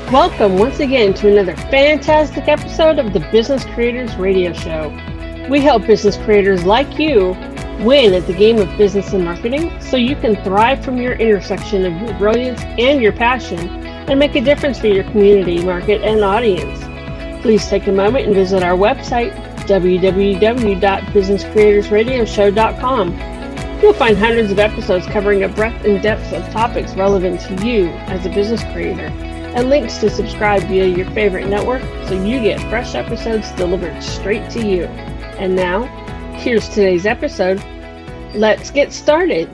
Welcome once again to another fantastic episode of the Business Creators Radio Show. We help business creators like you win at the game of business and marketing so you can thrive from your intersection of your brilliance and your passion and make a difference for your community, market, and audience. Please take a moment and visit our website, www.businesscreatorsradioshow.com. You'll find hundreds of episodes covering a breadth and depth of topics relevant to you as a business creator, and links to subscribe via your favorite network so you get fresh episodes delivered straight to you. And now, here's today's episode. Let's get started.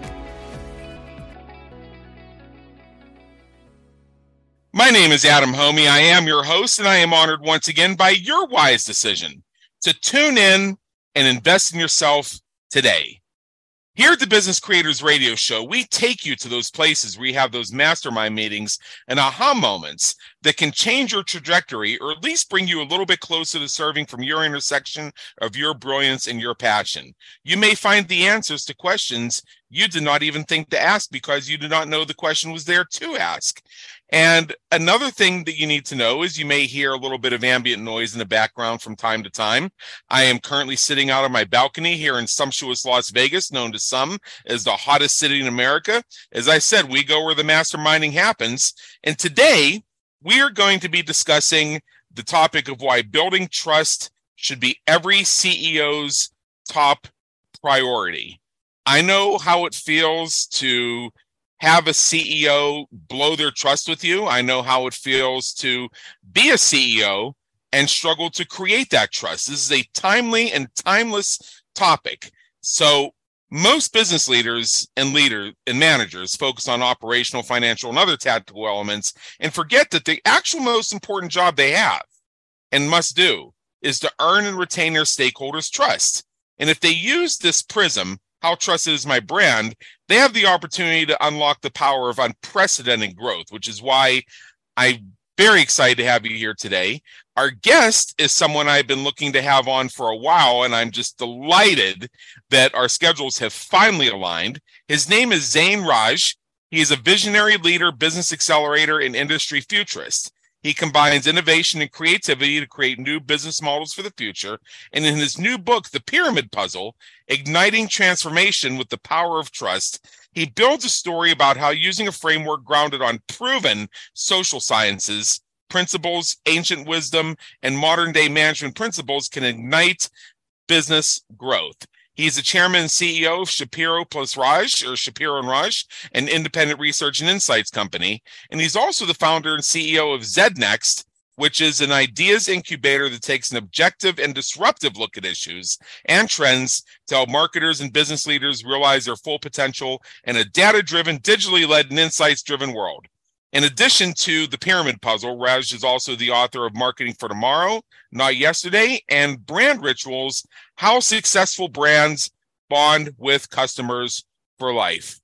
My name is Adam Homey. I am your host, and I am honored once again by your wise decision to tune in and invest in yourself today. Here at the Business Creators Radio Show, we take you to those places where you have those mastermind meetings and aha moments that can change your trajectory or at least bring you a little bit closer to serving from your intersection of your brilliance and your passion. You may find the answers to questions you did not even think to ask because you did not know the question was there to ask. And another thing that you need to know is you may hear a little bit of ambient noise in the background from time to time. I am currently sitting out on my balcony here in sumptuous Las Vegas, known to some as the hottest city in America. As I said, we go where the masterminding happens. And today, we are going to be discussing the topic of why building trust should be every CEO's top priority. I know how it feels to have a CEO blow their trust with you. I know how it feels to be a CEO and struggle to create that trust. This is a timely and timeless topic. So most business leaders and managers focus on operational, financial, and other tactical elements and forget that the actual most important job they have and must do is to earn and retain their stakeholders' trust. And if they use this prism, how trusted is my brand, they have the opportunity to unlock the power of unprecedented growth, which is why I'm very excited to have you here today. Our guest is someone I've been looking to have on for a while, and I'm just delighted that our schedules have finally aligned. His name is Zain Raj. He is a visionary leader, business accelerator, and industry futurist. He combines innovation and creativity to create new business models for the future. And in his new book, The Pyramid Puzzle, Igniting Transformation with the Power of Trust, he builds a story about how using a framework grounded on proven social sciences, principles, ancient wisdom, and modern-day management principles can ignite business growth. He's the chairman and CEO of Shapiro + Raj, or Shapiro and Raj, an independent research and insights company. And he's also the founder and CEO of ZedNext, which is an ideas incubator that takes an objective and disruptive look at issues and trends to help marketers and business leaders realize their full potential in a data-driven, digitally led, and insights-driven world. In addition to The Pyramid Puzzle, Raj is also the author of Marketing for Tomorrow, Not Yesterday, and Brand Rituals, How Successful Brands Bond with Customers for Life.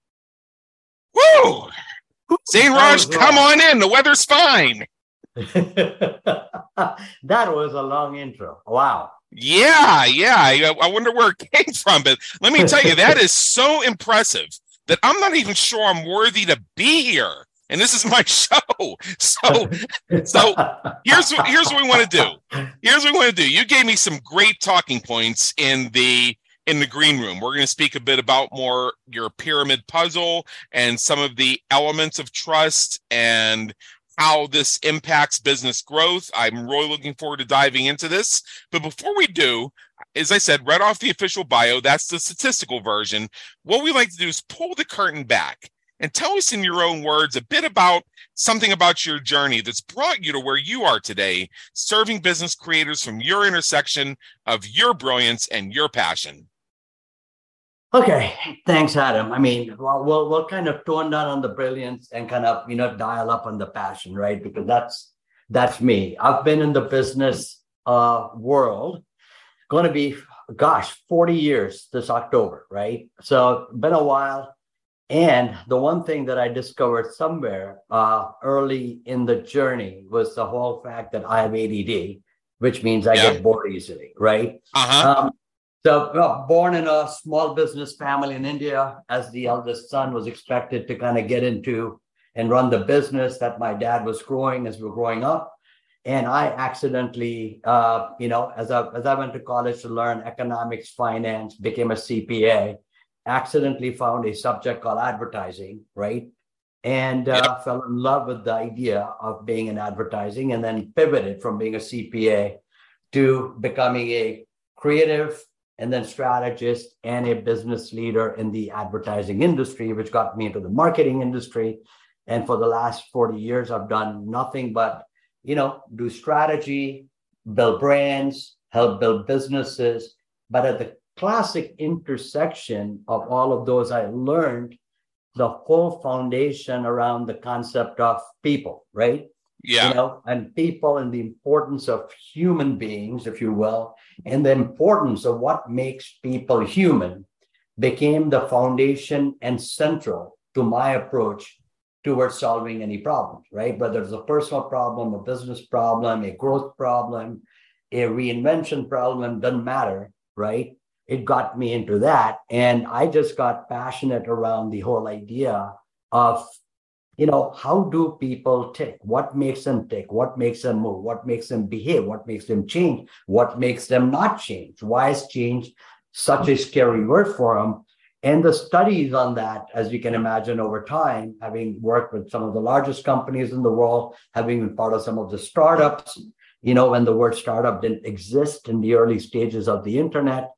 Woo! Zain Raj, come on in. The weather's fine. That was a long intro. Wow. Yeah. I wonder where it came from, but let me tell you, that is so impressive that I'm not even sure I'm worthy to be here. And this is my show. So here's what we want to do. You gave me some great talking points in the green room. We're going to speak a bit about more your pyramid puzzle and some of the elements of trust and how this impacts business growth. I'm really looking forward to diving into this. But before we do, as I said, right off the official bio, that's the statistical version. What we like to do is pull the curtain back and tell us in your own words a bit about something about your journey that's brought you to where you are today, serving business creators from your intersection of your brilliance and your passion. Okay, thanks, Adam. I mean, we'll kind of tone down on the brilliance and kind of, dial up on the passion, right? Because that's me. I've been in the business world, going to be, 40 years this October, right? So been a while. And the one thing that I discovered somewhere early in the journey was the whole fact that I have ADD, which means I get bored easily, right? Born in a small business family in India, as the eldest son, was expected to kind of get into and run the business that my dad was growing as we were growing up. And I accidentally, as I went to college to learn economics, finance, became a CPA, accidentally found a subject called advertising, right? And fell in love with the idea of being in advertising, and then pivoted from being a CPA to becoming a creative and then strategist and a business leader in the advertising industry, which got me into the marketing industry. And for the last 40 years, I've done nothing but, do strategy, build brands, help build businesses. But at the classic intersection of all of those, I learned the whole foundation around the concept of people, right? Yeah. And people, and the importance of human beings, if you will, and the importance of what makes people human became the foundation and central to my approach towards solving any problems, right? Whether it's a personal problem, a business problem, a growth problem, a reinvention problem, doesn't matter, right? It got me into that. And I just got passionate around the whole idea of, how do people tick? What makes them tick? What makes them move? What makes them behave? What makes them change? What makes them not change? Why is change such a scary word for them? And the studies on that, as you can imagine, over time, having worked with some of the largest companies in the world, having been part of some of the startups, when the word startup didn't exist in the early stages of the internet,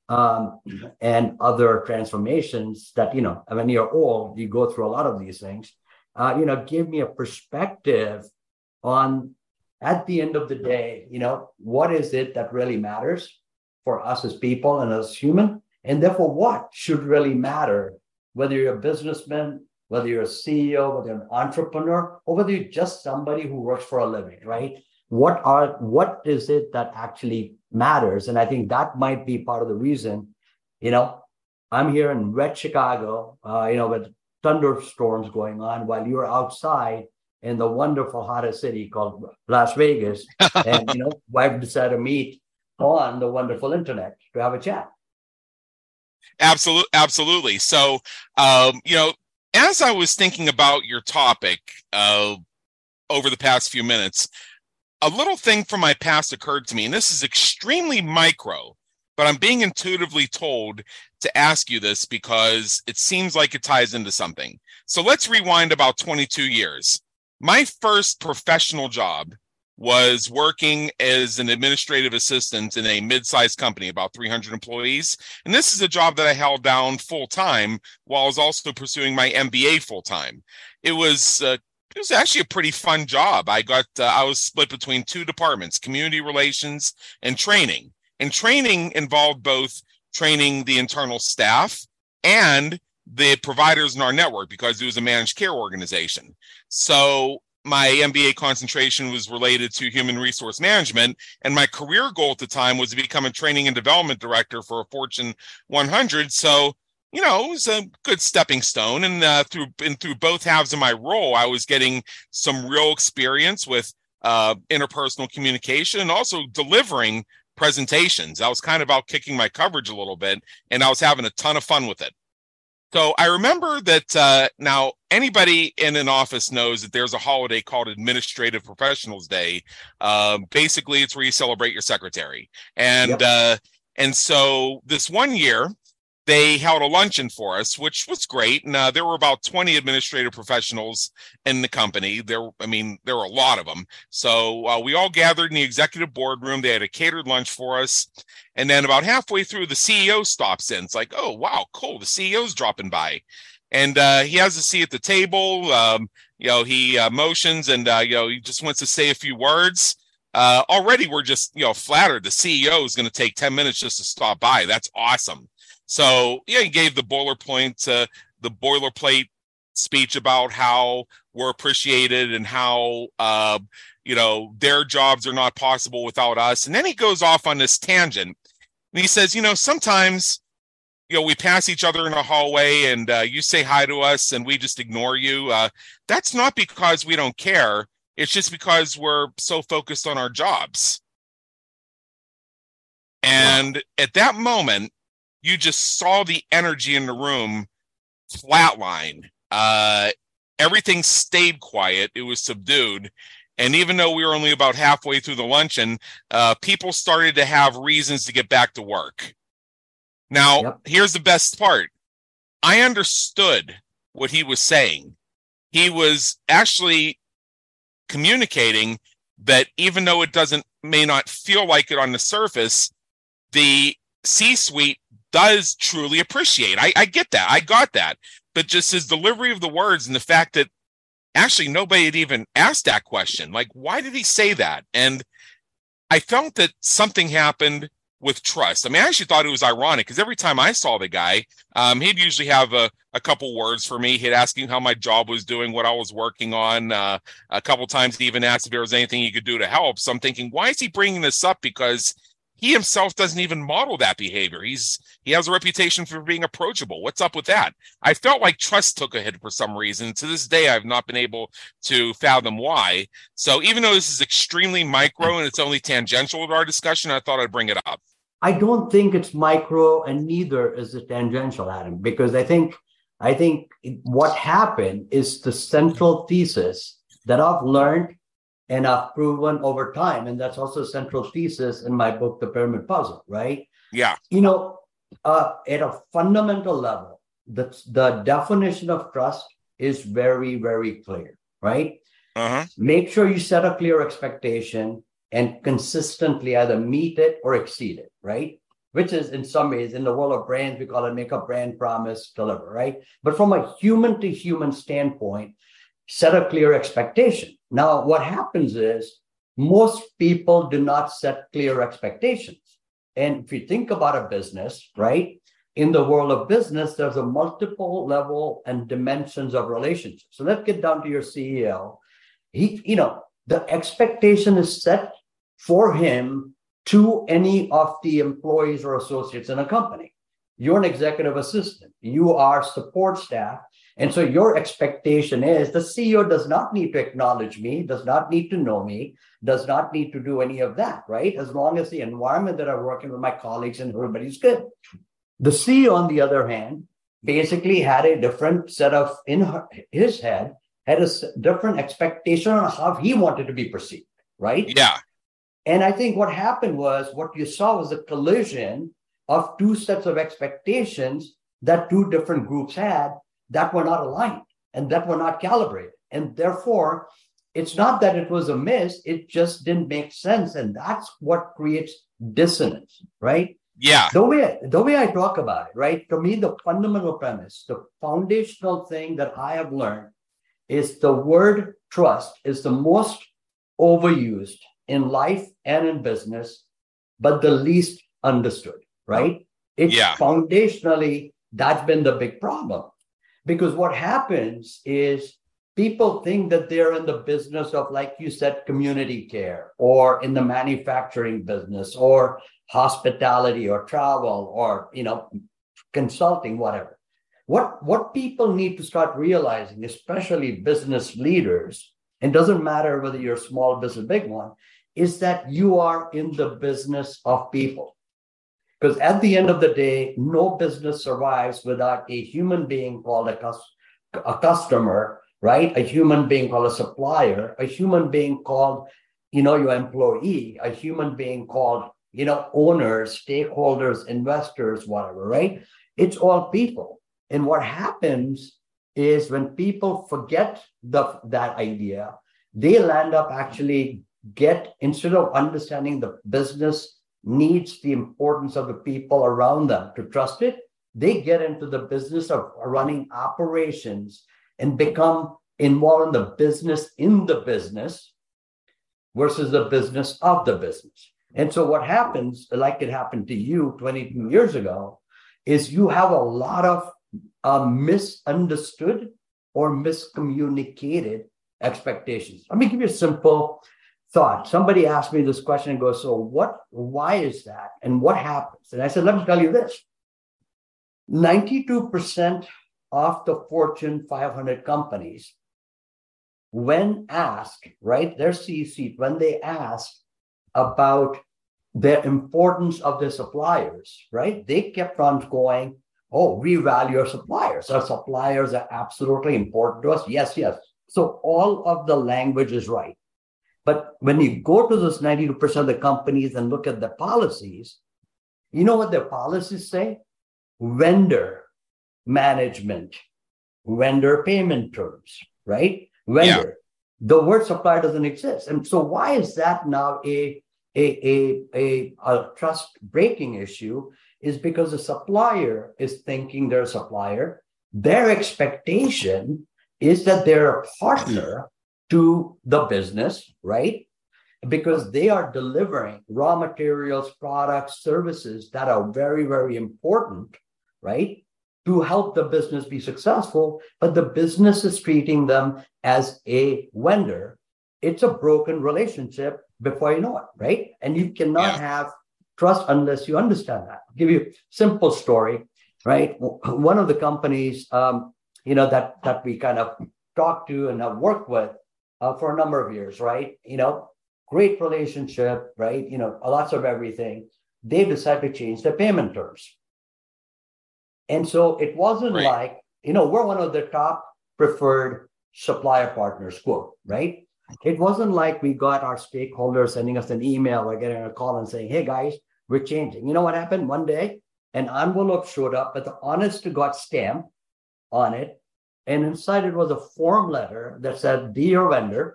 and other transformations that, when you're old, you go through a lot of these things, give me a perspective on, at the end of the day, what is it that really matters for us as people and as human? And therefore, what should really matter, whether you're a businessman, whether you're a CEO, whether you're an entrepreneur, or whether you're just somebody who works for a living, right? What is it that actually matters? And I think that might be part of the reason, I'm here in wet Chicago, with thunderstorms going on, while you're outside in the wonderful hottest city called Las Vegas. And, we've decided to meet on the wonderful internet to have a chat. Absolutely. So, as I was thinking about your topic over the past few minutes, a little thing from my past occurred to me, and this is extremely micro, but I'm being intuitively told to ask you this because it seems like it ties into something. So let's rewind about 22 years. My first professional job was working as an administrative assistant in a mid-sized company, about 300 employees. And this is a job that I held down full-time while I was also pursuing my MBA full-time. It was actually a pretty fun job. I was split between two departments, community relations and training. And training involved both training the internal staff and the providers in our network, because it was a managed care organization. So my MBA concentration was related to human resource management, and my career goal at the time was to become a training and development director for a Fortune 100. So, it was a good stepping stone. And through both halves of my role, I was getting some real experience with interpersonal communication and also delivering presentations. I was kind of out kicking my coverage a little bit, and I was having a ton of fun with it. So I remember that now anybody in an office knows that there's a holiday called Administrative Professionals Day. Basically, it's where you celebrate your secretary. And and so this one year, they held a luncheon for us, which was great. And there were about 20 administrative professionals in the company. There were a lot of them. So we all gathered in the executive boardroom. They had a catered lunch for us. And then about halfway through, the CEO stops in. It's like, oh, wow, cool. The CEO's dropping by. And he has a seat at the table. He motions and, he just wants to say a few words. Already we're just, flattered. The CEO is going to take 10 minutes just to stop by. That's awesome. So, he gave the boilerplate speech about how we're appreciated and how, their jobs are not possible without us. And then he goes off on this tangent and he says, sometimes, we pass each other in a hallway and you say hi to us and we just ignore you. That's not because we don't care. It's just because we're so focused on our jobs. And at that moment, you just saw the energy in the room flatline. everything stayed quiet. It was subdued. And even though we were only about halfway through the luncheon, people started to have reasons to get back to work. Now, Here's the best part. I understood what he was saying. He was actually communicating that even though it may not feel like it on the surface, the C-suite does truly appreciate. I get that. I got that. But just his delivery of the words and the fact that actually nobody had even asked that question. Like, why did he say that? And I felt that something happened with trust. I mean, I actually thought it was ironic because every time I saw the guy, he'd usually have a couple words for me. He'd ask me how my job was doing, what I was working on. A couple times he even asked if there was anything he could do to help. So I'm thinking, why is he bringing this up? Because he himself doesn't even model that behavior. He has a reputation for being approachable. What's up with that? I felt like trust took a hit for some reason. To this day, I've not been able to fathom why. So even though this is extremely micro and it's only tangential to our discussion, I thought I'd bring it up. I don't think it's micro, and neither is it tangential, Adam, because I think what happened is the central thesis that I've learned and I've proven over time, and that's also a central thesis in my book, The Pyramid Puzzle, right? Yeah. At a fundamental level, the definition of trust is very, very clear, right? Make sure you set a clear expectation and consistently either meet it or exceed it, right? Which is, in some ways, in the world of brands, we call it make a brand promise, deliver, right? But from a human to human standpoint, set a clear expectation. Now, what happens is most people do not set clear expectations. And if you think about a business, right? In the world of business, there's a multiple level and dimensions of relationships. So let's get down to your CEO. The expectation is set for him to any of the employees or associates in a company. You're an executive assistant. You are support staff. And so your expectation is the CEO does not need to acknowledge me, does not need to know me, does not need to do any of that, right? As long as the environment that I'm working with my colleagues and everybody's good. The CEO, on the other hand, basically had a different set of, in his head, had a different expectation on how he wanted to be perceived, right? Yeah. And I think what happened was what you saw was a collision of two sets of expectations that two different groups had that were not aligned and that were not calibrated. And therefore, it's not that it was a miss, it just didn't make sense. And that's what creates dissonance, right? Yeah. The way I talk about it, right? To me, the fundamental premise, the foundational thing that I have learned is the word trust is the most overused in life and in business, but the least understood, right? It's foundationally, that's been the big problem. Because what happens is people think that they're in the business of, like you said, community care, or in the manufacturing business, or hospitality, or travel, or consulting, whatever. What people need to start realizing, especially business leaders, and doesn't matter whether you're a small business, big one, is that you are in the business of people. Because at the end of the day, no business survives without a human being called a customer, right? A human being called a supplier, a human being called, your employee, a human being called, owners, stakeholders, investors, whatever, right? It's all people. And what happens is when people forget that idea, they'll end up actually instead of understanding the business needs the importance of the people around them to trust it, they get into the business of running operations and become involved in the business versus the business of the business. And so what happens, like it happened to you 22 years ago, is you have a lot of misunderstood or miscommunicated expectations. Let me give you a simple thought. Somebody asked me this question and goes, so why is that? And what happens? And I said, let me tell you this. 92% of the Fortune 500 companies, when asked, right, their C-suite, when they ask about the importance of their suppliers, right, they kept on going, Oh, we value our suppliers. Our suppliers are absolutely important to us. Yes, yes. So all of the language is right. But when you go to those 92% of the companies and look at the policies, you know what their policies say? Vendor management, vendor payment terms, right? Vendor. Yeah. The word supplier doesn't exist. And so why is that now a trust breaking issue? Is because the supplier is thinking they're a supplier. Their expectation is that they're a partner to the business, right? Because they are delivering raw materials, products, services that are very, very important, right? To help the business be successful, but the business is treating them as a vendor. It's a broken relationship before you know it, right? And you cannot have trust unless you understand that. I'll give you a simple story, right? One of the companies, that we kind of talked to and have worked with for a number of years, right? Great relationship, right? Lots of everything. They decided to change their payment terms. And so it wasn't like, we're one of the top preferred supplier partners, quote, right? It wasn't like we got our stakeholders sending us an email or getting a call and saying, hey guys, we're changing. You know what happened? One day, an envelope showed up with the honest to God stamp on it. And inside it was a form letter that said, dear vendor,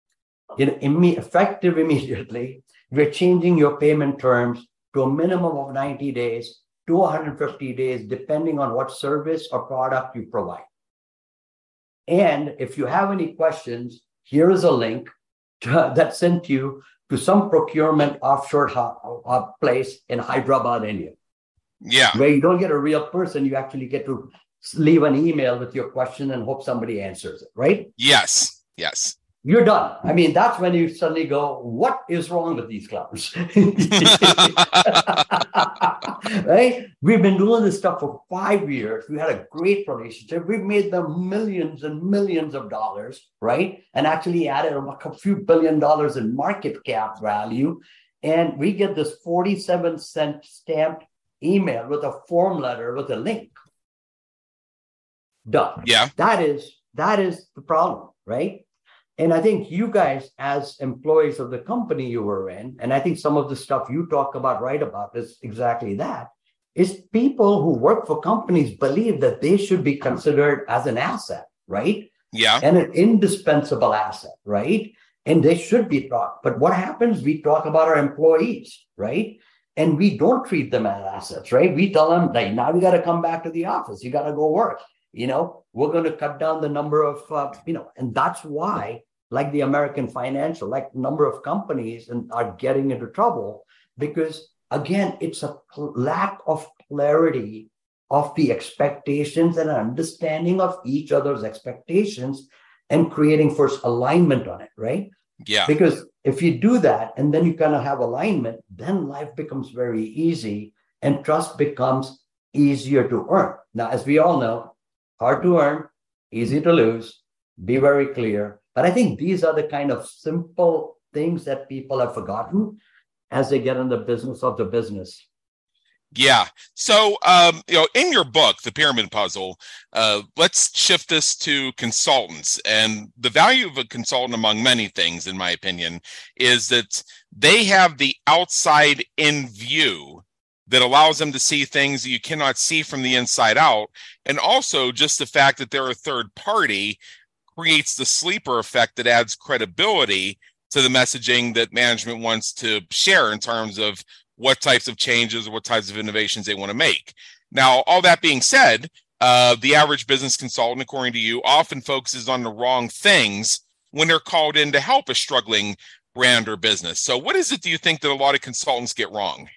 effective immediately, we're changing your payment terms to a minimum of 90 days to 150 days, depending on what service or product you provide. And if you have any questions, here is a link that sent you to some procurement offshore place in Hyderabad, India. Yeah. Where you don't get a real person, you actually get to leave an email with your question and hope somebody answers it, right? Yes. Yes. You're done. I mean, that's when you suddenly go, what is wrong with these clowns? Right? We've been doing this stuff for 5 years. We had a great relationship. We've made them millions and millions of dollars, right? And actually added a few $1 billion in market cap value. And we get this 47-cent stamped email with a form letter with a link. Done. Yeah. That is the problem, right? And I think you guys, as employees of the company you were in, and I think some of the stuff you talk about, write about, is exactly that, is people who work for companies believe that they should be considered as an asset, right? Yeah. And an indispensable asset, right? And they should be taught. But what happens? We talk about our employees, right? And we don't treat them as assets, right? We tell them, like, now you got to come back to the office. You got to go work. We're going to cut down the number of, and that's why, like the American Financial, like number of companies are getting into trouble because, again, it's a lack of clarity of the expectations and understanding of each other's expectations and creating first alignment on it, right? Yeah. Because if you do that and then you kind of have alignment, then life becomes very easy and trust becomes easier to earn. Now, as we all know, hard to earn, easy to lose, be very clear. But I think these are the kind of simple things that people have forgotten as they get in the business of the business. Yeah. So, in your book, The Pyramid Puzzle, let's shift this to consultants. And the value of a consultant, among many things, in my opinion, is that they have the outside in view that allows them to see things that you cannot see from the inside out. And also just the fact that they're a third party creates the sleeper effect that adds credibility to the messaging that management wants to share in terms of what types of changes or what types of innovations they want to make. Now, all that being said, the average business consultant, according to you, often focuses on the wrong things when they're called in to help a struggling brand or business. So what is it, do you think, that a lot of consultants get wrong?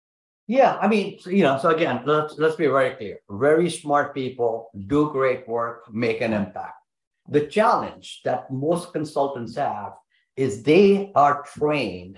Yeah, I mean, so again, let's be very clear. Very smart people do great work, make an impact. The challenge that most consultants have is they are trained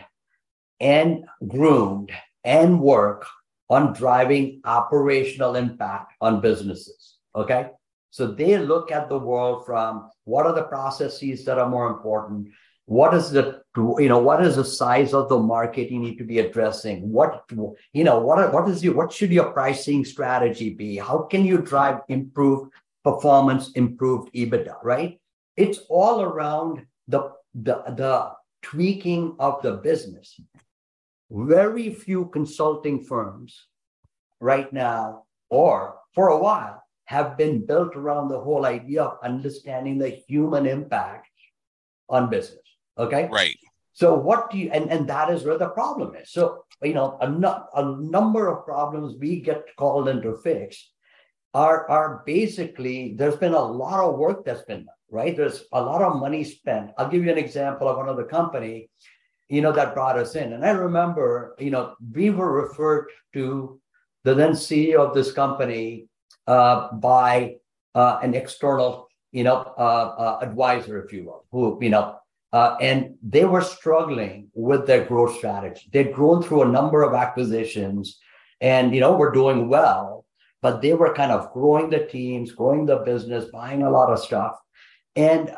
and groomed and work on driving operational impact on businesses, okay? So they look at the world from what are the processes that are more important? What is what is the size of the market you need to be addressing? What should your pricing strategy be? How can you drive improved performance, improved EBITDA, right? It's all around the tweaking of the business. Very few consulting firms right now, or for a while, have been built around the whole idea of understanding the human impact on business. Okay. Right. So what do you, and that is where the problem is. So, a number of problems we get called in to fix are basically, there's been a lot of work that's been done, right? There's a lot of money spent. I'll give you an example of another company, that brought us in. And I remember, we were referred to the then CEO of this company by an external, advisor, if you will, who, and they were struggling with their growth strategy. They'd grown through a number of acquisitions and, were doing well, but they were kind of growing the teams, growing the business, buying a lot of stuff. And,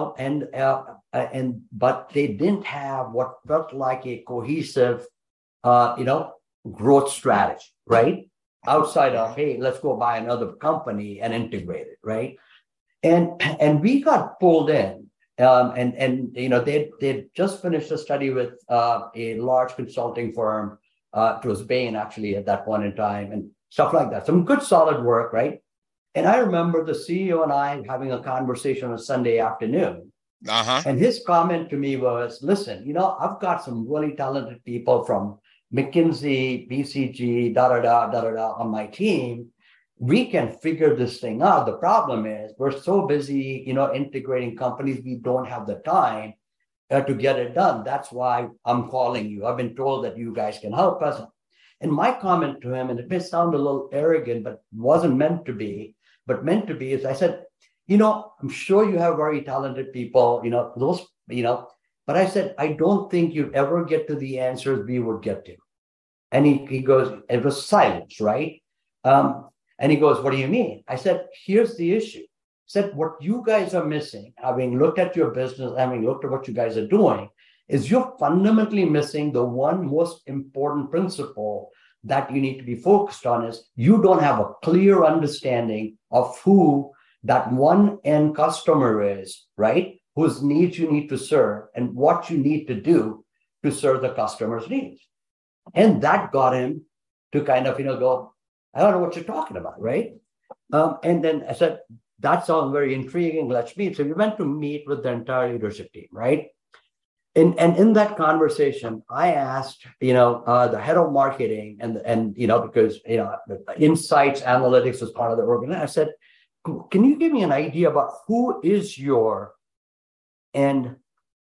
but they didn't have what felt like a cohesive, growth strategy, right? Outside of, hey, let's go buy another company and integrate it, right? And we got pulled in. They'd just finished a study with a large consulting firm. It was Bain, actually, at that point in time, and stuff like that. Some good, solid work, right? And I remember the CEO and I having a conversation on a Sunday afternoon. And his comment to me was, listen, I've got some really talented people from McKinsey, BCG, on my team. We can figure this thing out. The problem is we're so busy, integrating companies, we don't have the time to get it done. That's why I'm calling you. I've been told that you guys can help us. And my comment to him, and it may sound a little arrogant, but wasn't meant to be, is I said, I'm sure you have very talented people, but I said, I don't think you'd ever get to the answers we would get to. And he goes, it was silence, right? And he goes, what do you mean? I said, here's the issue. I said, what you guys are missing, having looked at your business, having looked at what you guys are doing, is you're fundamentally missing the one most important principle that you need to be focused on is you don't have a clear understanding of who that one end customer is, right? Whose needs you need to serve and what you need to do to serve the customer's needs. And that got him to kind of, go, I don't know what you're talking about, right? And then I said, that sounds very intriguing. Let's meet. So we went to meet with the entire leadership team, right? And in that conversation, I asked, the head of marketing and because, insights analytics was part of the organization. I said, can you give me an idea about who is your end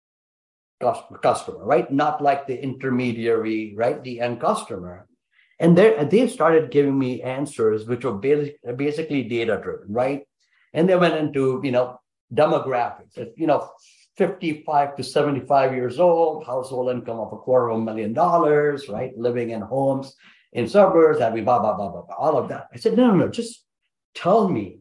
customer, right? Not like the intermediary, right? The end customer. And they started giving me answers, which were basically data-driven, right? And they went into, demographics, 55 to 75 years old, household income of $250,000, right? Living in homes in suburbs, having blah, blah, blah, blah, blah, all of that. I said, no, just tell me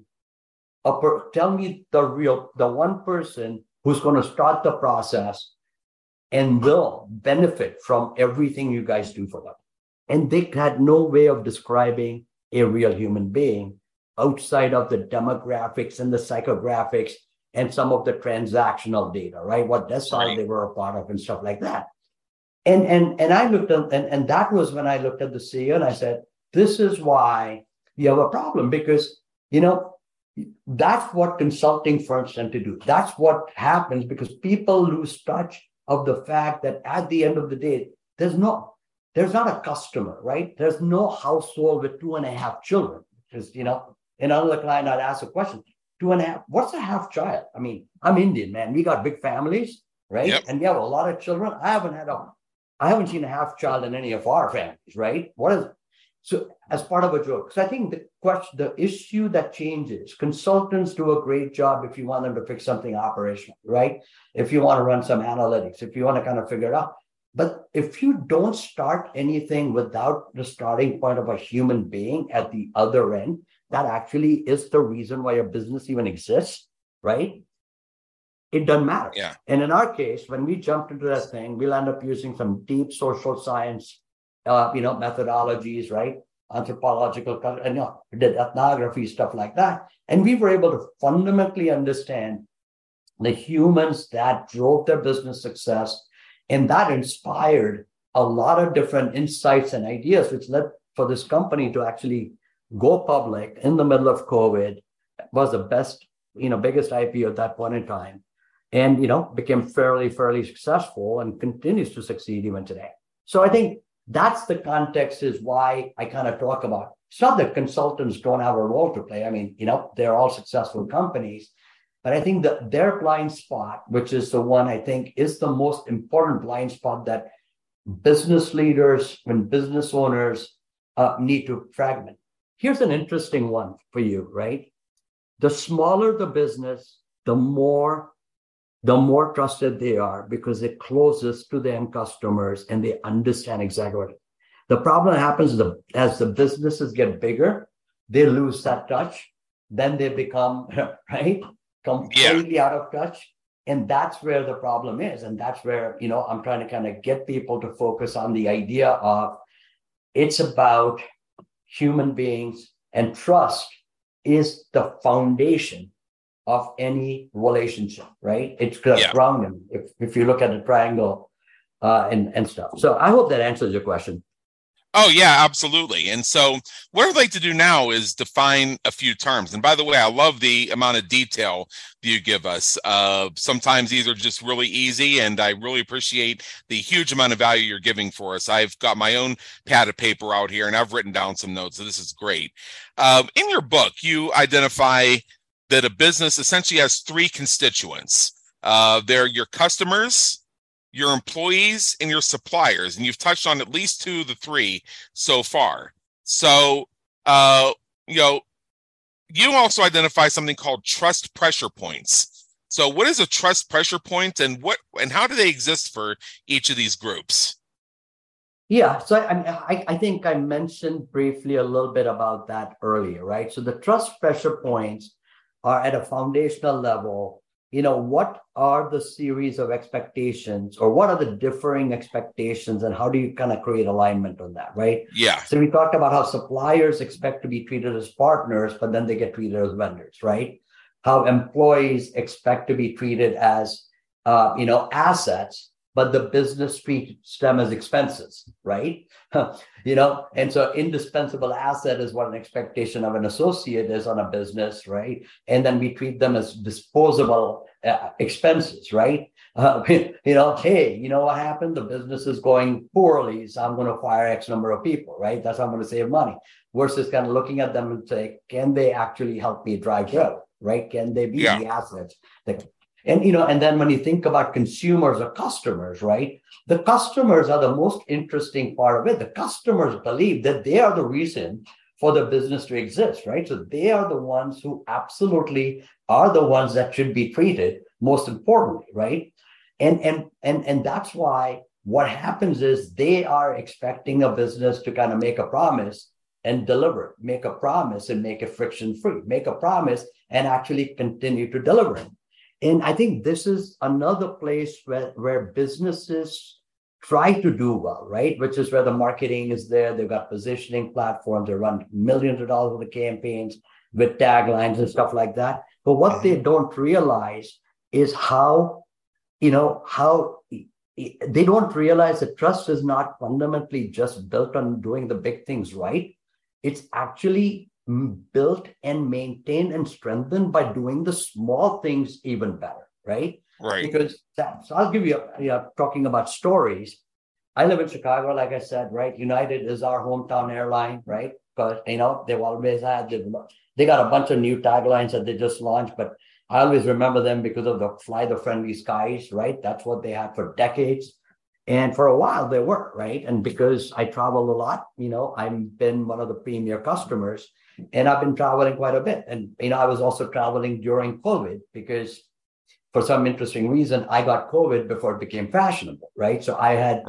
the one person who's going to start the process and will benefit from everything you guys do for them. And they had no way of describing a real human being outside of the demographics and the psychographics and some of the transactional data, right? What decile they were a part of and stuff like that. And I looked at, and that was when I looked at the CEO and I said, this is why you have a problem, because, that's what consulting firms tend to do. That's what happens because people lose touch of the fact that at the end of the day, there's not a customer, right? There's no household with 2.5 children. Because, in another client, I'd ask a question, 2.5, what's a half child? I mean, I'm Indian, man. We got big families, right? Yep. And we have a lot of children. I haven't seen a half child in any of our families, right? What is it? So as part of a joke, so I think the issue that changes, consultants do a great job if you want them to fix something operational, right? If you want to run some analytics, if you want to kind of figure it out. But if you don't start anything without the starting point of a human being at the other end, that actually is the reason why your business even exists, right? it doesn't matter. Yeah. And in our case, when we jumped into that thing, we'll end up using some deep social science, methodologies, right? Anthropological, did ethnography, stuff like that. And we were able to fundamentally understand the humans that drove their business success. And that inspired a lot of different insights and ideas, which led for this company to actually go public in the middle of COVID. It was the best, biggest IPO at that point in time. And, became fairly successful and continues to succeed even today. So I think that's the context is why I kind of talk about, it's not that consultants don't have a role to play. I mean, they're all successful companies, but I think that their blind spot, which is the one I think is the most important blind spot that business leaders and business owners need to fragment. Here's an interesting one for you, right? The smaller the business, the more trusted they are because they're closest to the end customers and they understand exactly what. The problem happens as the businesses get bigger, they lose that touch. Then they become, right, completely out of touch. And that's where the problem is. And that's where, I'm trying to kind of get people to focus on the idea of it's about human beings, and trust is the foundation of any relationship, right? It's grounding if you look at the triangle and stuff. So I hope that answers your question. Oh, yeah, absolutely. And so what I'd like to do now is define a few terms. And by the way, I love the amount of detail that you give us. Sometimes these are just really easy, and I really appreciate the huge amount of value you're giving for us. I've got my own pad of paper out here, and I've written down some notes, so this is great. In your book, you identify that a business essentially has three constituents. They're your customers, your employees, and your suppliers. And you've touched on at least two of the three so far. So, you also identify something called trust pressure points. So what is a trust pressure point, and how do they exist for each of these groups? Yeah, so I think I mentioned briefly a little bit about that earlier, right? So the trust pressure points are at a foundational level. What are the series of expectations, or what are the differing expectations, and how do you kind of create alignment on that, right? Yeah. So we talked about how suppliers expect to be treated as partners, but then they get treated as vendors, right? How employees expect to be treated as, assets, but the business treats them as expenses, right? And so indispensable asset is what an expectation of an associate is on a business, right? And then we treat them as disposable expenses, right? Hey, what happened? The business is going poorly, so I'm going to fire X number of people, right? That's how I'm going to save money. Versus kind of looking at them and say, can they actually help me drive growth, right? Can they be the assets that? And then when you think about consumers or customers, right? The customers are the most interesting part of it. The customers believe that they are the reason for the business to exist, right? So they are the ones who absolutely are the ones that should be treated most importantly, right? And that's why what happens is they are expecting a business to kind of make a promise and deliver, make a promise and make it friction-free, make a promise and actually continue to deliver it. And I think this is another place where businesses try to do well, right? Which is where the marketing is there. They've got positioning platforms. They run millions of dollars of campaigns with taglines and stuff like that. But what they don't realize is how they don't realize that trust is not fundamentally just built on doing the big things right. It's actually built and maintained and strengthened by doing the small things even better, right? Right. Because so I'll give you, talking about stories. I live in Chicago, like I said, right? United is our hometown airline, right? Because, they've always had, they got a bunch of new taglines that they just launched, but I always remember them because of the Fly the Friendly Skies, right? That's what they had for decades. And for a while they were, right? And because I travel a lot, I've been one of the premier customers and I've been traveling quite a bit. And, I was also traveling during COVID because for some interesting reason, I got COVID before it became fashionable, right? So I had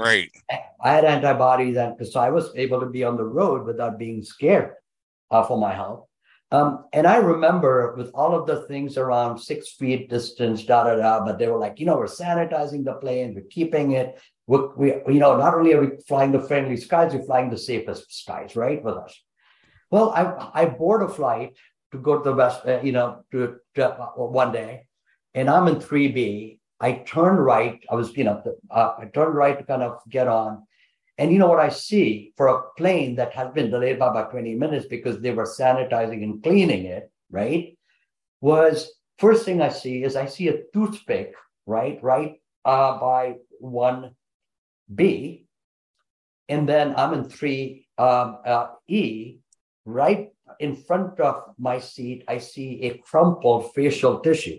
antibodies, and so I was able to be on the road without being scared for my health. And I remember with all of the things around 6 feet distance, but they were like, we're sanitizing the plane, we're keeping it. Not only are we flying the friendly skies, we're flying the safest skies, right, with us. Well, I board a flight to go to the West, one day, and I'm in 3B. I turned right. I turned right to kind of get on. And you know what I see for a plane that has been delayed by about 20 minutes because they were sanitizing and cleaning it, right? Was first thing I see a toothpick, right by 1B. And then I'm in 3E, right in front of my seat, I see a crumpled facial tissue.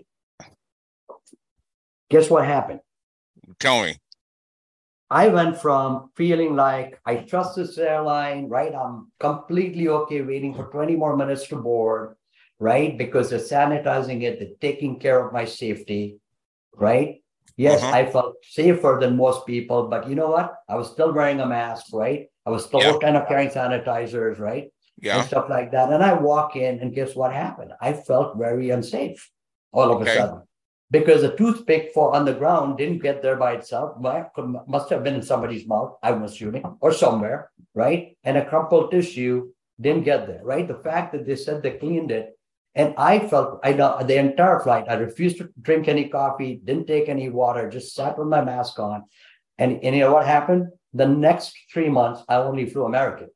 Guess what happened? Tell me. I went from feeling like I trust this airline, right? I'm completely okay waiting for 20 more minutes to board, right? Because they're sanitizing it, they're taking care of my safety, right? Yes, I felt safer than most people, but you know what? I was still wearing a mask, right? I was still kind of carrying sanitizers, right? Yeah. And stuff like that. And I walk in, and guess what happened? I felt very unsafe all of a sudden. Because a toothpick on the ground didn't get there by itself. Must have been in somebody's mouth, I'm assuming, or somewhere, right? And a crumpled tissue didn't get there, right? The fact that they said they cleaned it, and I felt, the entire flight, I refused to drink any coffee, didn't take any water, just sat with my mask on. And you know what happened? The next 3 months, I only flew American.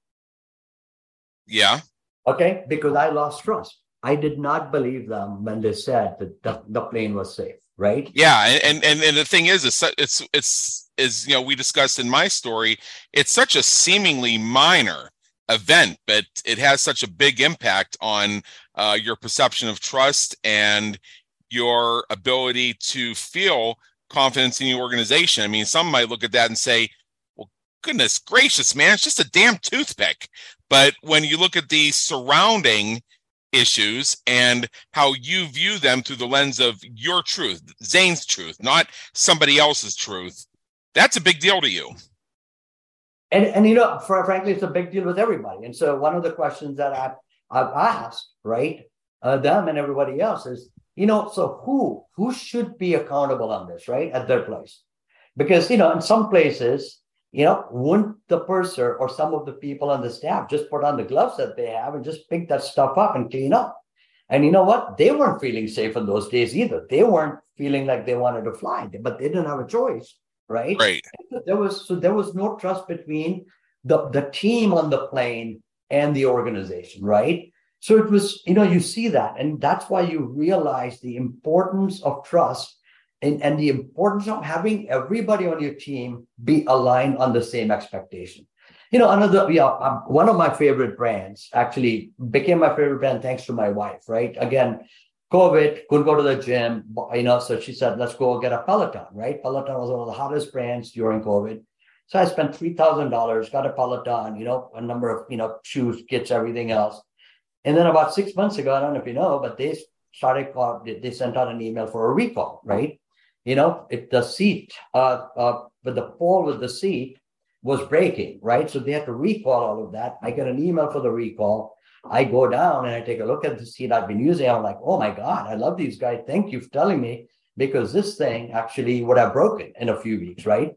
Yeah. Okay, because I lost trust. I did not believe them when they said that the plane was safe, right? Yeah, and the thing is, it's we discussed in my story, it's such a seemingly minor event, but it has such a big impact on your perception of trust and your ability to feel confidence in your organization. I mean, some might look at that and say, well, goodness gracious, man, it's just a damn toothpick. But when you look at the surrounding issues and how you view them through the lens of your truth, Zane's truth, not somebody else's truth, that's a big deal to you. And frankly, it's a big deal with everybody. And so one of the questions that I've asked, right, them and everybody else is, so who should be accountable on this, right, at their place? Because, in some places, wouldn't the purser or some of the people on the staff just put on the gloves that they have and just pick that stuff up and clean up? And you know what? They weren't feeling safe in those days either. They weren't feeling like they wanted to fly, but they didn't have a choice, right? Right. There was no trust between the team on the plane and the organization, right? So it was, you see that, and that's why you realize the importance of trust. And the importance of having everybody on your team be aligned on the same expectation. One of my favorite brands actually became my favorite brand thanks to my wife, right? Again, COVID, couldn't go to the gym, so she said, let's go get a Peloton, right? Peloton was one of the hottest brands during COVID. So I spent $3,000, got a Peloton, a number of, shoes, kits, everything else. And then about 6 months ago, I don't know if you know, but they sent out an email for a recall, right? The seat, with the pole with the seat was breaking, right? So they had to recall all of that. I get an email for the recall. I go down and I take a look at the seat I've been using. I'm like, oh my God, I love these guys. Thank you for telling me, because this thing actually would have broken in a few weeks, right?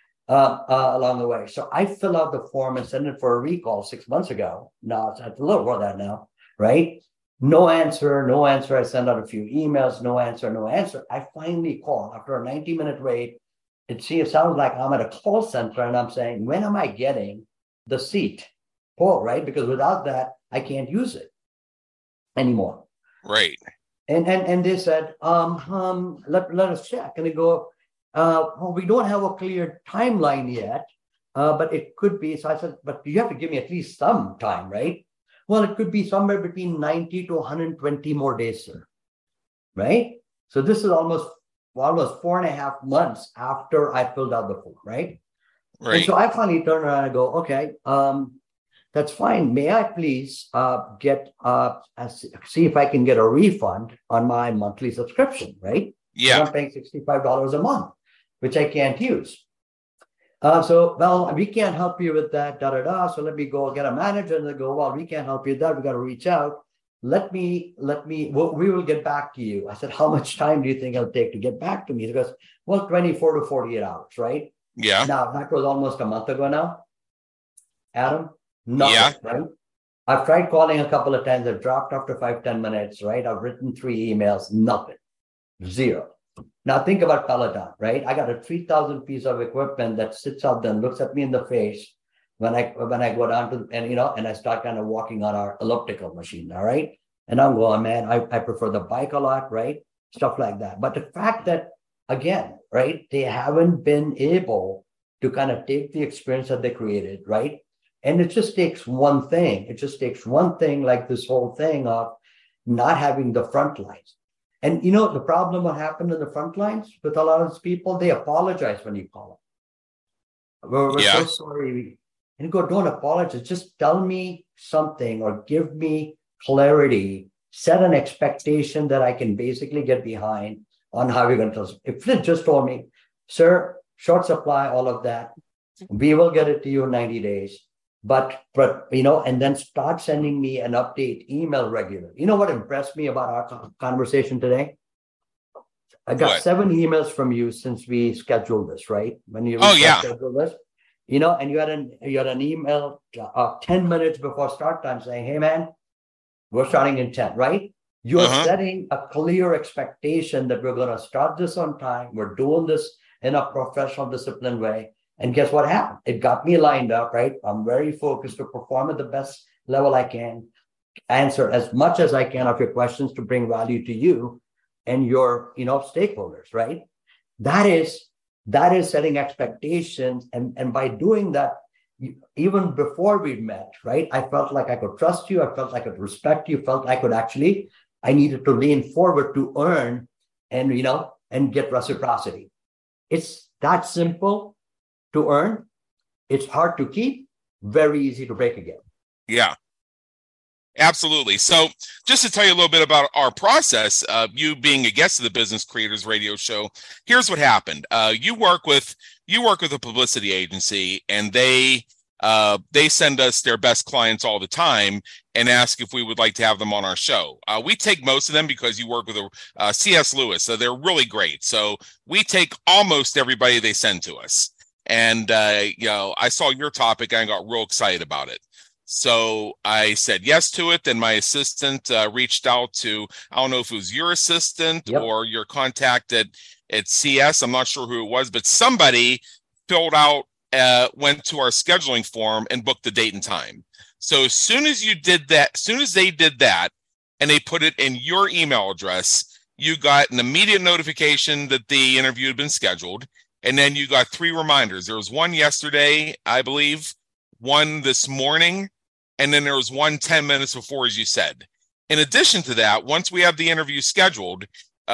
Along the way. So I fill out the form and send it for a recall 6 months ago. Now it's a little more than that now, right? No answer. I send out a few emails, no answer. I finally call after a 90-minute wait. It sounds like I'm at a call center and I'm saying, when am I getting the seat pull, right? Because without that, I can't use it anymore. Right. And they said, let us check. And they go, well, we don't have a clear timeline yet, but it could be. So I said, but you have to give me at least some time, right? Well, it could be somewhere between 90 to 120 more days, sir. Right? So this is almost 4.5 months after I filled out the form, right? Right. And so I finally turn around and go, okay, that's fine. May I please see if I can get a refund on my monthly subscription, right? Yeah. I'm paying $65 a month, which I can't use. Well, we can't help you with that, So let me go get a manager, and they go, well, we can't help you with that. We got to reach out. we will get back to you. I said, how much time do you think it'll take to get back to me? He goes, well, 24 to 48 hours, right? Yeah. Now, that was almost a month ago now, Adam. Nothing, Yeah. right? I've tried calling a couple of times. I've dropped after 5-10 minutes, right? I've written 3 emails, nothing, zero. Now think about Peloton, right? I got a 3,000 piece of equipment that sits out there and looks at me in the face when I go down to, and I start kind of walking on our elliptical machine, all right? And I'm going, man, I prefer the bike a lot, right? Stuff like that. But the fact that, again, right, they haven't been able to kind of take the experience that they created, right? And it just takes one thing. It just takes one thing, like this whole thing of not having the front lines. And the problem what happened in the front lines with a lot of these people, they apologize when you call them. We're so sorry. And go, don't apologize. Just tell me something or give me clarity. Set an expectation that I can basically get behind on how you're going to tell us. If Flint just told me, sir, short supply, all of that, we will get it to you in 90 days. But and then start sending me an update email regular. You know what impressed me about our conversation today? I got 7 emails from you since we scheduled this, right? When you scheduled this, and you had an email 10 minutes before start time saying, "Hey man, we're starting in 10," right? You're setting a clear expectation that we're going to start this on time. We're doing this in a professional, disciplined way. And guess what happened? It got me lined up, right? I'm very focused to perform at the best level I can, answer as much as I can of your questions to bring value to you and your, stakeholders, right? That is setting expectations. And by doing that, even before we met, right? I felt like I could trust you. I felt like I could respect you. Felt I could I needed to lean forward to earn and get reciprocity. It's that simple. To earn, it's hard to keep, very easy to break again. Yeah, absolutely. So just to tell you a little bit about our process, you being a guest of the Business Creators Radio Show, here's what happened. You work with a publicity agency, and they send us their best clients all the time and ask if we would like to have them on our show. We take most of them because you work with C.S. Lewis, so they're really great. So we take almost everybody they send to us. And, I saw your topic and I got real excited about it. So I said yes to it. Then my assistant reached out to, I don't know if it was your assistant or your contact at CS. I'm not sure who it was, but somebody filled out, went to our scheduling form and booked the date and time. So as soon as they did that, and they put it in your email address, you got an immediate notification that the interview had been scheduled. And then you got 3 reminders. There was one yesterday, I believe, one this morning, and then there was one 10 minutes before, as you said. In addition to that, once we have the interview scheduled,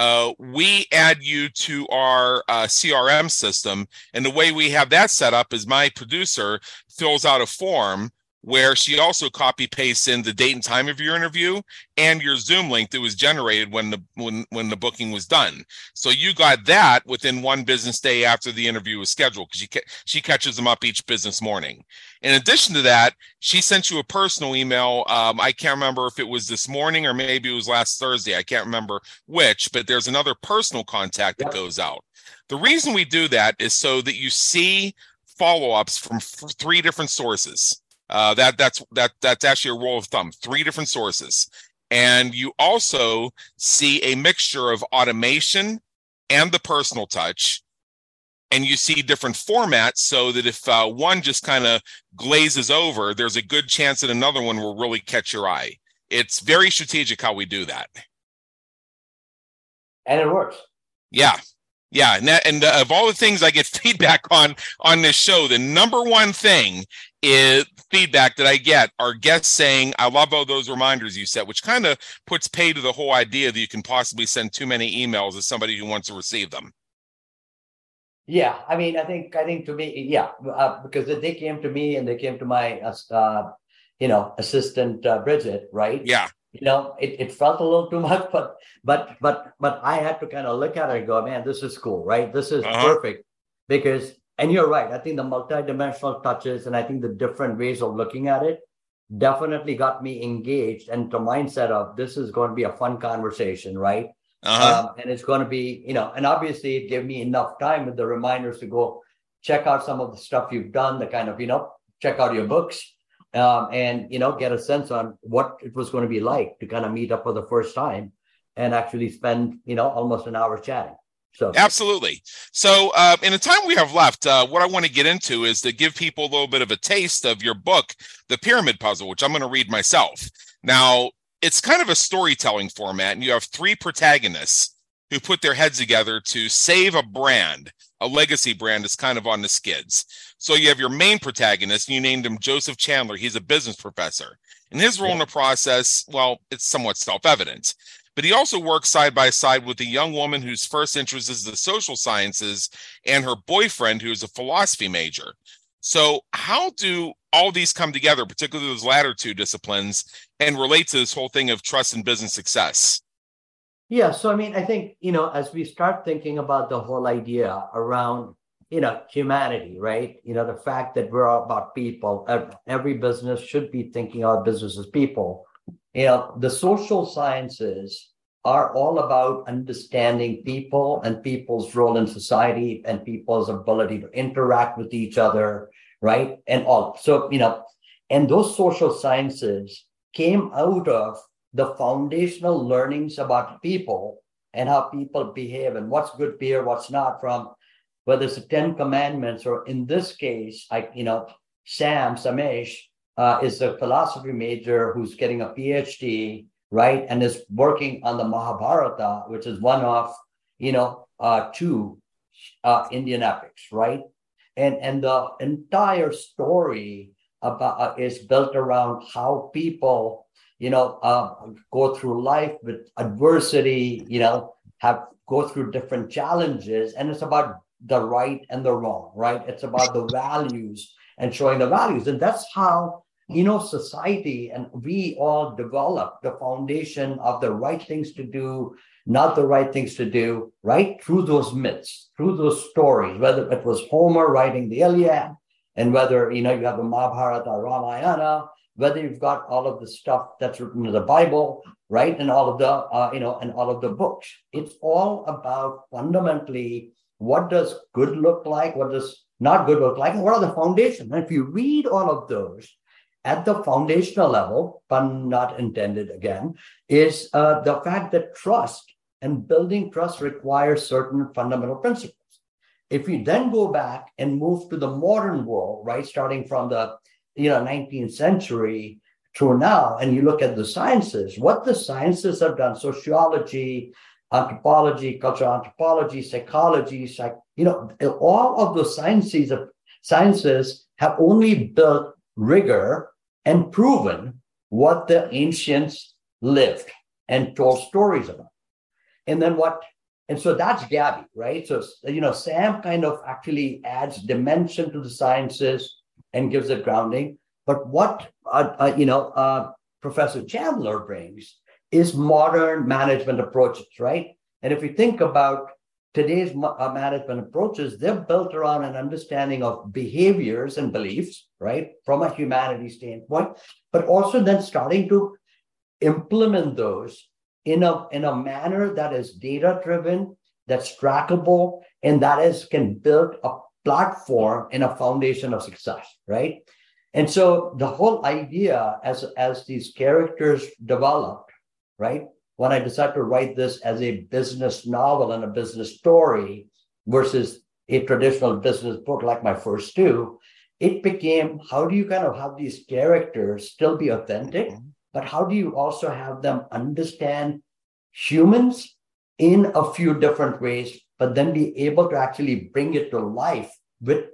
we add you to our CRM system. And the way we have that set up is my producer fills out a form where she also copy pastes in the date and time of your interview and your Zoom link that was generated when the booking was done. So you got that within 1 business day after the interview was scheduled, because she catches them up each business morning. In addition to that, she sent you a personal email. I can't remember if it was this morning or maybe it was last Thursday. I can't remember which, but there's another personal contact that goes out. The reason we do that is so that you see follow-ups from 3 different sources. That's actually a rule of thumb, 3 different sources. And you also see a mixture of automation and the personal touch. And you see different formats so that if one just kind of glazes over, there's a good chance that another one will really catch your eye. It's very strategic how we do that. And it works. Yeah. Yeah. And of all the things I get feedback on this show, the number one thing is feedback that I get are guests saying, I love all those reminders you set, which kind of puts pay to the whole idea that you can possibly send too many emails to somebody who wants to receive them. Yeah, I mean, I think to me, because they came to me and they came to my, assistant Bridget, right? Yeah. It felt a little too much, but I had to kind of look at it and go, man, this is cool, right? This is perfect because, and you're right. I think the multidimensional touches and I think the different ways of looking at it, definitely got me engaged and the mindset of this is going to be a fun conversation, right? And it's going to be, and obviously it gave me enough time with the reminders to go check out some of the stuff you've done, the kind of, check out your books, and, get a sense on what it was going to be like to kind of meet up for the first time and actually spend, almost an hour chatting. So absolutely. So in the time we have left, what I want to get into is to give people a little bit of a taste of your book, The Pyramid Puzzle, which I'm going to read myself. Now, it's kind of a storytelling format, and you have three protagonists who put their heads together to save a brand, a legacy brand that's kind of on the skids. So you have your main protagonist, and you named him Joseph Chandler. He's a business professor. And his role in the process, well, it's somewhat self-evident. But he also works side by side with a young woman whose first interest is the social sciences and her boyfriend, who is a philosophy major. So how do all these come together, particularly those latter two disciplines, and relate to this whole thing of trust and business success? Yeah. So, I think, as we start thinking about the whole idea around, humanity, right? The fact that we're all about people, every business should be thinking of business as people. The social sciences are all about understanding people and people's role in society and people's ability to interact with each other, right? And all. So, and those social sciences came out of the foundational learnings about people and how people behave and what's good behavior, what's not, from whether it's the 10 Commandments, or in this case, Samesh, is a philosophy major who's getting a PhD, right? And is working on the Mahabharata, which is one of, two Indian epics, right? And the entire story about is built around how people, go through life with adversity, go through different challenges. And it's about the right and the wrong, right? It's about the values and showing the values. And that's how, society and we all develop the foundation of the right things to do, not the right things to do, right? Through those myths, through those stories, whether it was Homer writing the Iliad, and whether, you have the Mahabharata, Ramayana, whether you've got all of the stuff that's written in the Bible, right? And all of the, and all of the books. It's all about fundamentally, what does good look like? What does not good look like? And what are the foundations? And if you read all of those at the foundational level, pun not intended again, is the fact that trust and building trust requires certain fundamental principles. If you then go back and move to the modern world, right, starting from the 19th century through now, and you look at the sciences, what the sciences have done, sociology, anthropology, cultural anthropology, psychology, all of those sciences have only built rigor and proven what the ancients lived and told stories about. And then and so that's Gabby, right? So, Sam kind of actually adds dimension to the sciences and gives it grounding. But what, Professor Chandler brings is modern management approaches, right? And if we think about today's management approaches, they're built around an understanding of behaviors and beliefs, right, from a humanities standpoint, but also then starting to implement those in a manner that is data-driven, that's trackable, and that can build a platform and a foundation of success, right? And so the whole idea as these characters developed, right, when I decided to write this as a business novel and a business story versus a traditional business book like my first two, it became, how do you kind of have these characters still be authentic, but how do you also have them understand humans in a few different ways, but then be able to actually bring it to life with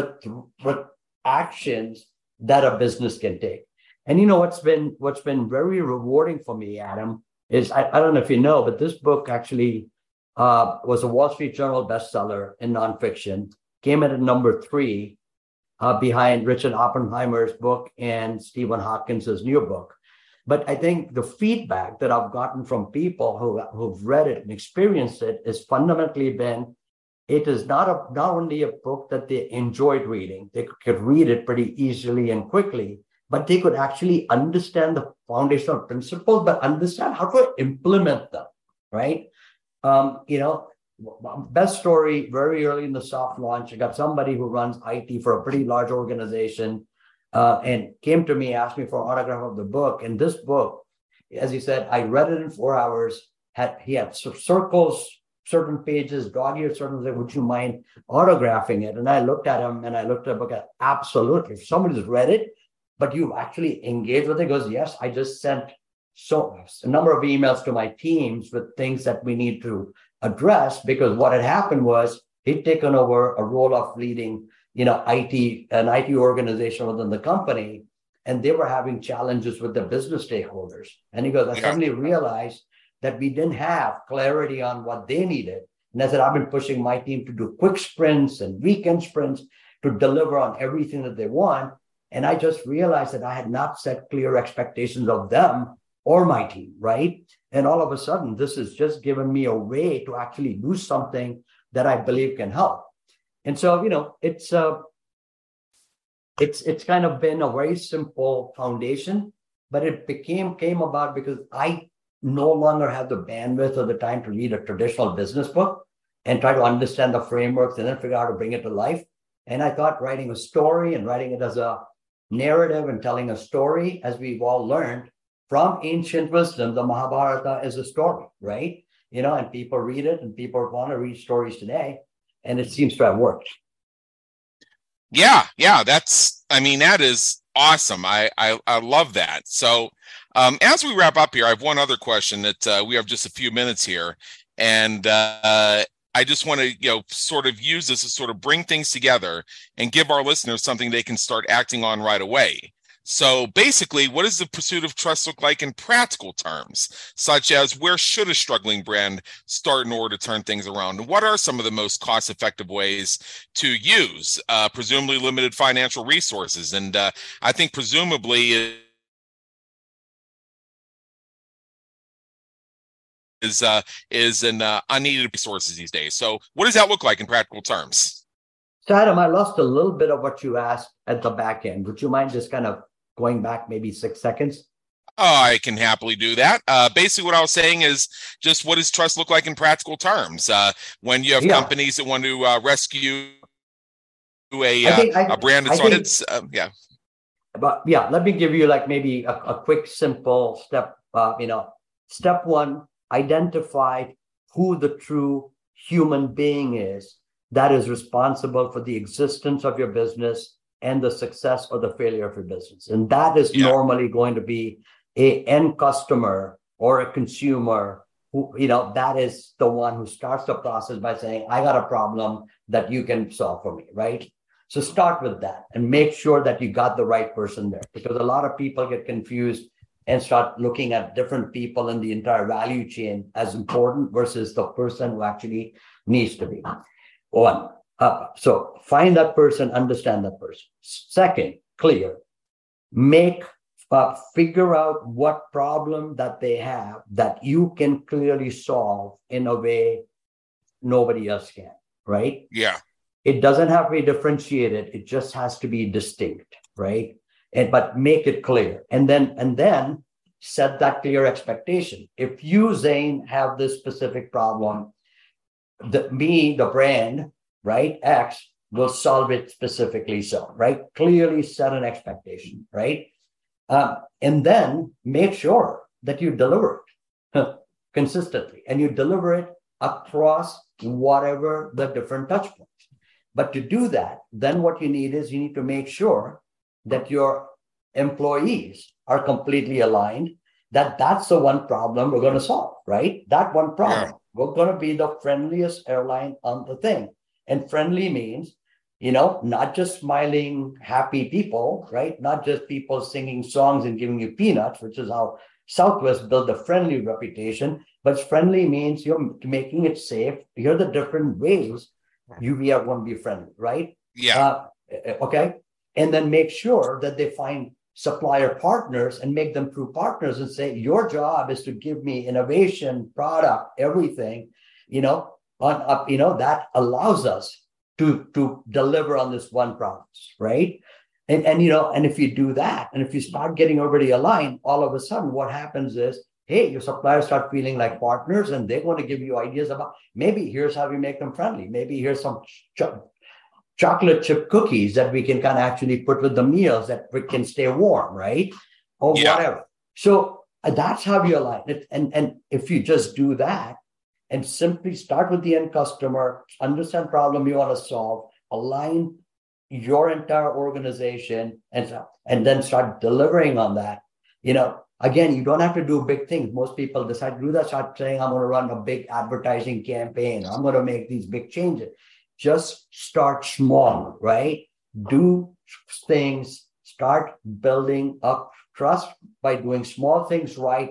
actions that a business can take. And what's been very rewarding for me, Adam, is I don't know if you know, but this book actually was a Wall Street Journal bestseller in nonfiction, came in at number 3 behind Richard Oppenheimer's book and Stephen Hawkins's new book. But I think the feedback that I've gotten from people who've read it and experienced it has fundamentally been, it is not only a book that they enjoyed reading, they could read it pretty easily and quickly, but they could actually understand the foundational principles, but understand how to implement them, right? You know, best story, very early in the soft launch, I got somebody who runs IT for a pretty large organization and came to me, asked me for an autograph of the book. And this book, as he said, I read it in 4 hours. He had circles, certain pages, dog-eared certain things. Would you mind autographing it? And I looked at him and I looked at the book. Absolutely. If somebody's read it, but you actually engaged with it, he goes, yes, I just sent a number of emails to my teams with things that we need to address, because what had happened was he'd taken over a role of leading, you know, an IT organization within the company, and they were having challenges with the business stakeholders. And he goes, I suddenly realized that we didn't have clarity on what they needed. And I said, I've been pushing my team to do quick sprints and weekend sprints to deliver on everything that they want. And I just realized that I had not set clear expectations of them or my team, right? And all of a sudden, this has just given me a way to actually do something that I believe can help. And so, you know, it's kind of been a very simple foundation, but it came about because I no longer have the bandwidth or the time to read a traditional business book and try to understand the frameworks and then figure out how to bring it to life. And I thought writing a story and writing it as a narrative and telling a story, as we've all learned from ancient wisdom, the Mahabharata is a story, right? You know, and people read it and people want to read stories today. And it seems to have worked. Yeah. That is awesome. I love that. So as we wrap up here, I have one other question that we have just a few minutes here. And I just want to, you know, sort of use this to sort of bring things together and give our listeners something they can start acting on right away. So basically, what does the pursuit of trust look like in practical terms, such as where should a struggling brand start in order to turn things around? And what are some of the most cost-effective ways to use presumably limited financial resources? And I think presumably is an unneeded resources these days. So what does that look like in practical terms? So Adam, I lost a little bit of what you asked at the back end. Would you mind just kind of going back maybe 6 seconds? Oh, I can happily do that. Basically, what I was saying is just what does trust look like in practical terms? When you have companies that want to rescue a brand that's on its, But let me give you like maybe a quick, simple step. Step one, identify who the true human being is that is responsible for the existence of your business and the success or the failure of your business. And that is normally going to be an end customer or a consumer who, that is the one who starts the process by saying, I got a problem that you can solve for me, right? So start with that and make sure that you got the right person there, because a lot of people get confused and start looking at different people in the entire value chain as important versus the person who actually needs to be. One, so find that person, understand that person. Second, clear. Figure out what problem that they have that you can clearly solve in a way nobody else can, right? Yeah. It doesn't have to be differentiated. It just has to be distinct, right? But make it clear. And then set that clear expectation. If you, Zane, have this specific problem, the brand, right, X, will solve it specifically so, right? Clearly set an expectation, right? And then make sure that you deliver it consistently, and you deliver it across whatever the different touch points. But to do that, then what you need is you need to make sure that your employees are completely aligned, that that's the one problem we're going to solve, right? That one problem. Yeah. We're going to be the friendliest airline on the thing. And friendly means, not just smiling, happy people, right? Not just people singing songs and giving you peanuts, which is how Southwest built a friendly reputation. But friendly means you're making it safe. Here are the different ways we are going to be friendly, right? Yeah. Okay. And then make sure that they find supplier partners and make them true partners and say, your job is to give me innovation, product, everything, that allows us to deliver on this one promise, right? And if you do that, and if you start getting everybody aligned, all of a sudden what happens is, hey, your suppliers start feeling like partners, and they're going to give you ideas about, maybe here's how we make them friendly. Maybe here's some chocolate chip cookies that we can kind of actually put with the meals that we can stay warm, right? Or whatever. So that's how you align it. And if you just do that and simply start with the end customer, understand problem you want to solve, align your entire organization, and then start delivering on that. Again, you don't have to do big things. Most people decide to do that, start saying, I'm going to run a big advertising campaign, or I'm going to make these big changes. Just start small, right? Do things, start building up trust by doing small things right,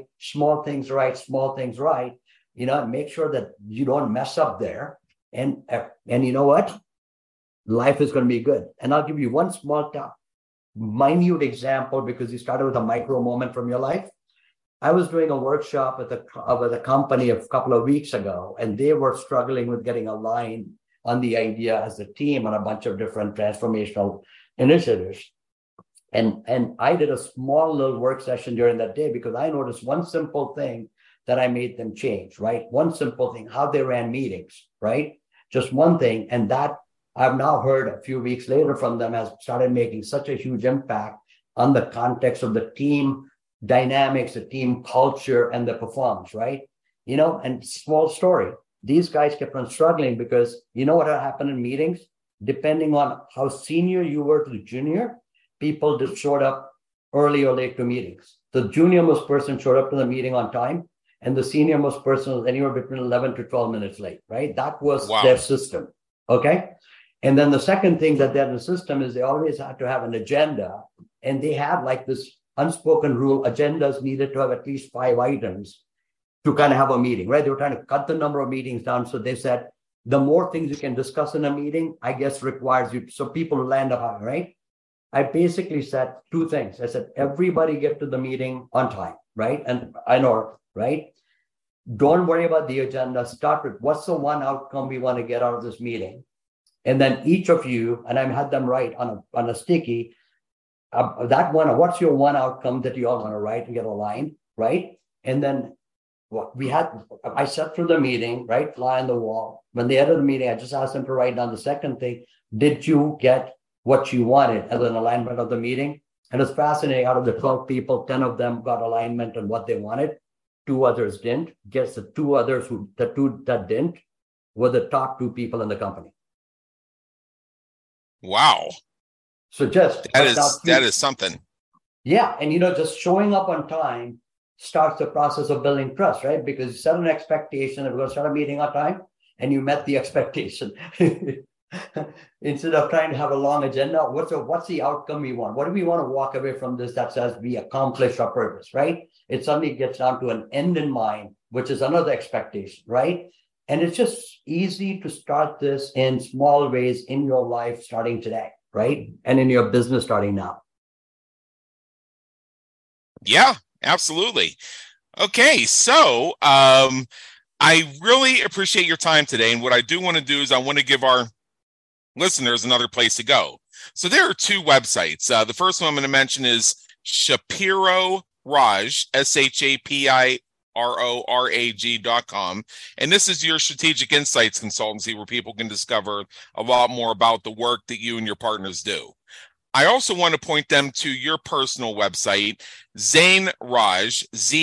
make sure that you don't mess up there. And you know what? Life is going to be good. And I'll give you one small minute example, because you started with a micro moment from your life. I was doing a workshop with a company a couple of weeks ago, and they were struggling with getting aligned on the idea as a team on a bunch of different transformational initiatives. And I did a small little work session during that day, because I noticed one simple thing that I made them change, right? One simple thing, how they ran meetings, right? Just one thing. And that I've now heard a few weeks later from them has started making such a huge impact on the context of the team dynamics, the team culture, and the performance, right? And small story. These guys kept on struggling because what happened in meetings? Depending on how senior you were to the junior, people just showed up early or late to meetings. The junior most person showed up to the meeting on time, and the senior most person was anywhere between 11 to 12 minutes late, right? That was their system, okay? And then the second thing that they had in the system is they always had to have an agenda, and they had like this unspoken rule, agendas needed to have at least 5 items to kind of have a meeting, right? They were trying to cut the number of meetings down. So they said, the more things you can discuss in a meeting, I guess requires you, so people land up high, right? I basically said 2 things. I said, everybody get to the meeting on time, right? And I know, right? Don't worry about the agenda. Start with what's the one outcome we want to get out of this meeting. And then each of you, and I had them write on a sticky, that one, what's your one outcome that you all want to write and get aligned, right? And then I sat through the meeting, right? Fly on the wall. When they ended the meeting, I just asked them to write down the second thing. Did you get what you wanted as an alignment of the meeting? And it's fascinating. Out of the 12 people, 10 of them got alignment on what they wanted. 2 others didn't. Guess the 2 others the 2 that didn't were the top 2 people in the company. Wow. So that is something. Yeah. And, just showing up on time starts the process of building trust, right? Because you set an expectation that we're going to start a meeting on time, and you met the expectation. Instead of trying to have a long agenda, what's the outcome we want? What do we want to walk away from this that says we accomplished our purpose, right? It suddenly gets down to an end in mind, which is another expectation, right? And it's just easy to start this in small ways in your life starting today, right? And in your business starting now. Yeah, absolutely. Okay, so I really appreciate your time today. And what I do want to do is I want to give our listeners another place to go. So there are 2 websites. The first one I'm going to mention is Shapiro Raj, SHAPIRORAG.com. And this is your strategic insights consultancy where people can discover a lot more about the work that you and your partners do. I also want to point them to your personal website, Zain Raj,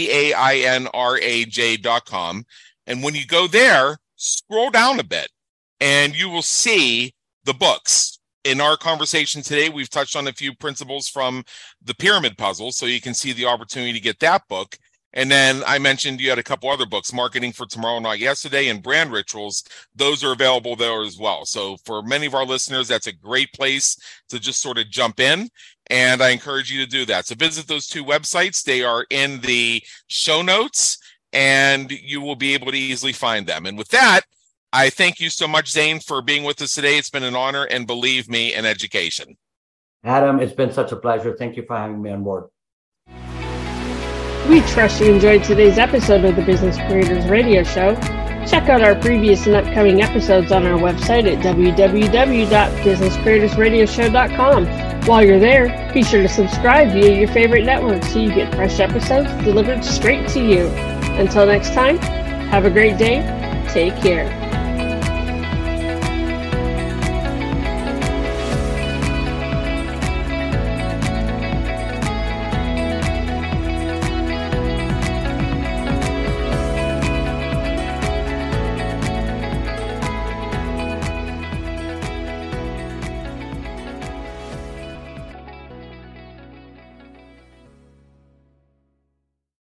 ZAINRAJ.com. And when you go there, scroll down a bit and you will see the books. In our conversation today, we've touched on a few principles from the Pyramid Puzzle, so you can see the opportunity to get that book. And then I mentioned you had a couple other books, Marketing for Tomorrow, Not Yesterday, and Brand Rituals. Those are available there as well. So for many of our listeners, that's a great place to just sort of jump in. And I encourage you to do that. So visit those 2 websites. They are in the show notes, and you will be able to easily find them. And with that, I thank you so much, Zain, for being with us today. It's been an honor, and believe me, an education. Adam, it's been such a pleasure. Thank you for having me on board. We trust you enjoyed today's episode of the Business Creators Radio Show. Check out our previous and upcoming episodes on our website at www.businesscreatorsradioshow.com. While you're there, be sure to subscribe via your favorite network so you get fresh episodes delivered straight to you. Until next time, have a great day. Take care.